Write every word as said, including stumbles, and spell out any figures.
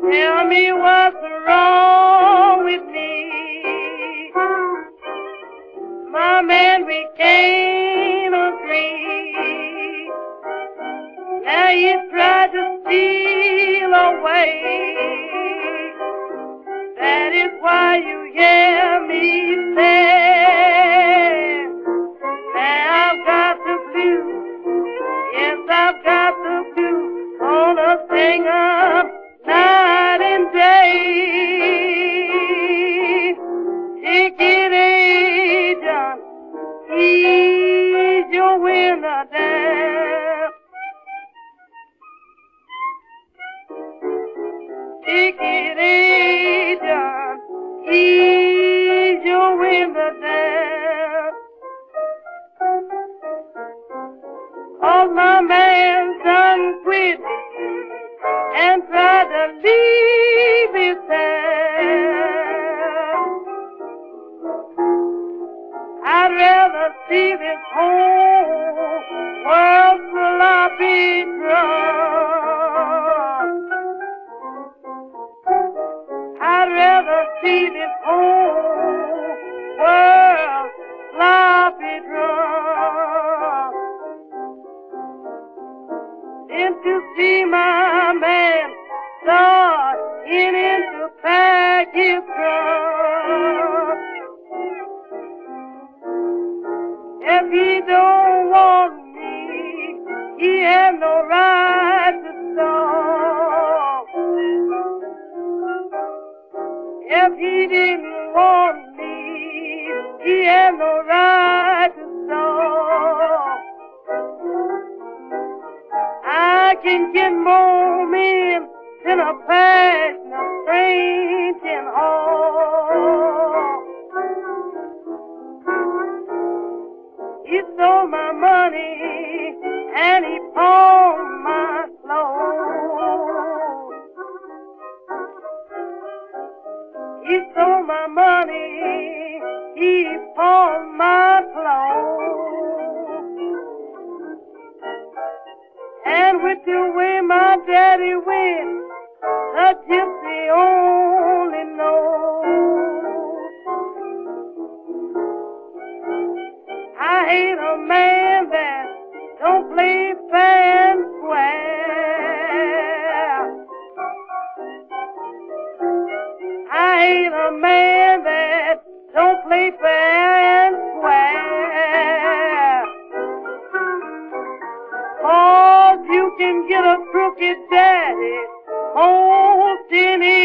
Tell me what's wrong with me. My man, we can't agree. Now you tried to steal away. That is why you hear me say, now I've got the blues. Yes, I've got the blues. Gonna sing 'em night and day. Ticket agent, ease your window down. Ticket agent, ease your window down. All my man done quit and tried to leave his town. I'd rather see this whole world sloppy drunk. I'd rather see this whole world sloppy drunk than to see my man start in to pack his trunk. If he don't want me, he has no right to stop. If he didn't want me, he has no right to stop. I can get more men than a passion of fainting heart. He stole my money and he pawned my clothes. He stole my money, he pawned my clothes. And with the way my daddy went, the gypsy only knows. I hate a man that don't play fair and square. I hate a man that don't play fair and square. Cause you can get a crooked daddy most any